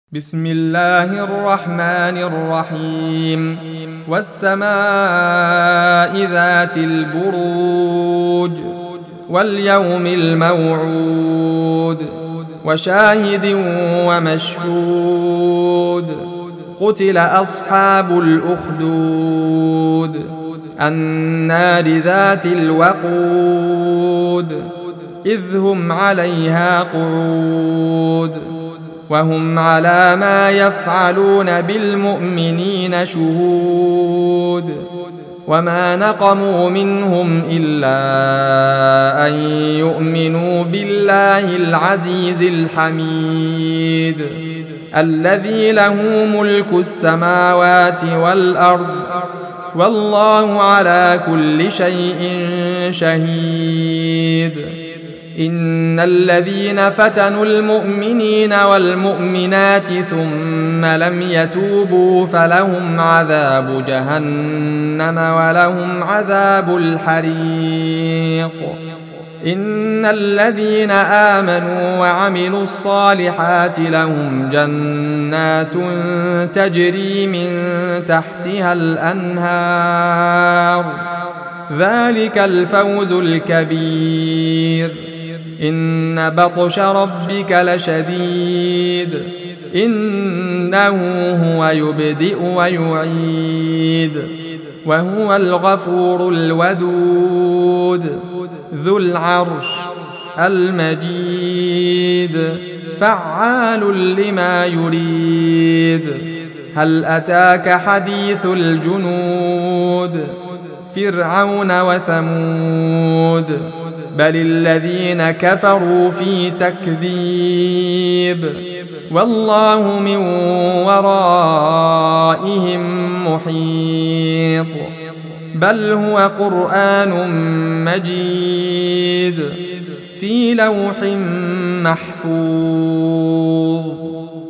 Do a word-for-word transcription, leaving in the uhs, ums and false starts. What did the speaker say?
بسم الله الرحمن الرحيم والسماء ذات البروج واليوم الموعود وشاهد ومشهود قتل أصحاب الأخدود النار ذات الوقود إذ هم عليها قعود وهم على ما يفعلون بالمؤمنين شهود وما نقموا منهم إلا أن يؤمنوا بالله العزيز الحميد الذي له ملك السماوات والأرض والله على كل شيء شهيد. إن الذين فتنوا المؤمنين والمؤمنات ثم لم يتوبوا فلهم عذاب جهنم ولهم عذاب الحريق. إن الذين آمنوا وعملوا الصالحات لهم جنات تجري من تحتها الأنهار ذلك الفوز الكبير. إن بطش ربك لشديد إنه هو يبدئ ويعيد وهو الغفور الودود ذو العرش المجيد فعال لما يريد. هل أتاك حديث الجنود فرعون وثمود بل الذين كفروا في تكذيب والله من ورائهم محيط. بل هو قرآن مجيد في لوح محفوظ.